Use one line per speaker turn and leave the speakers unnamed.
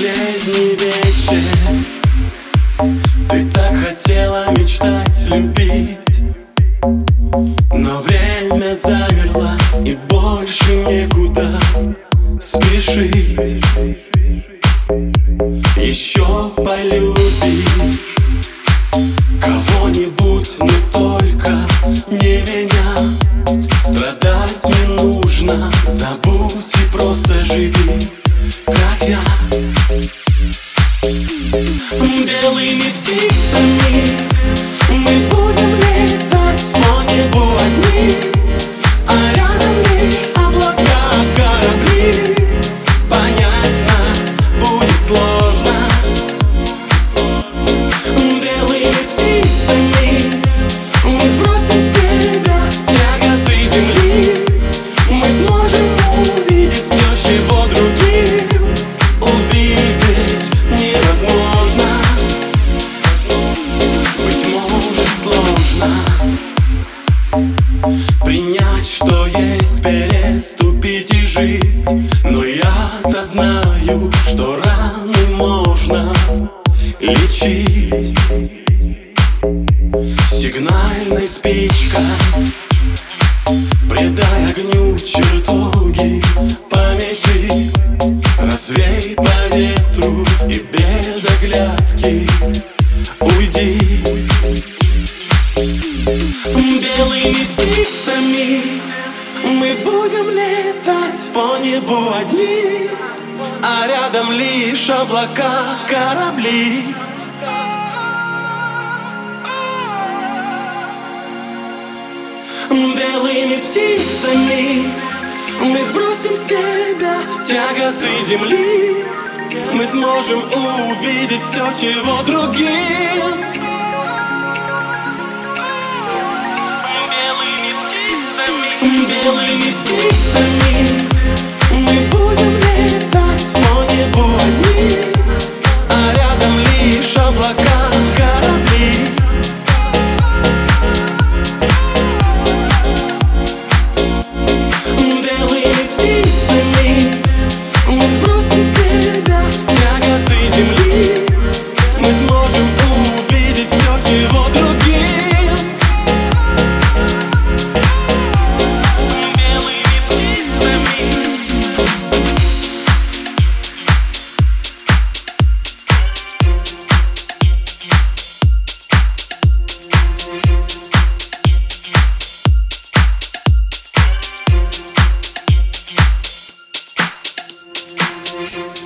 последний вечер. Ты так хотела мечтать, любить, но время замерло, и больше некуда спешить. Еще полюбишь кого-нибудь, но только не меня. Страдать не нужно, забудь и просто живи, как я. Белыми птицами мы будем летать по небу одни, а рядом лишь облака, корабли. Понять нас будет сложно. Белыми птицами мы сбросим с себя тяготы земли. Мы сможем увидеть все, чего другим увидеть невозможно. Быть может сложно принять, что есть, переступить и жить. Но я-то знаю, что раны можно лечить сигнальной спичкой. Предай огню чертоги, помехи, развей по ветру и без оглядки уйди. Белыми птицами мы будем летать по небу одни, а рядом лишь облака, корабли. Белыми птицами мы сбросим с себя тяготы земли. Мы сможем увидеть все, чего другим. Белыми птицами мы будем летать по небу одни, а рядом лишь облака, корабли. Белыми птицами мы сбросим с себя тяготы земли. Мы сможем увидеть все, чего другим.
Thank you.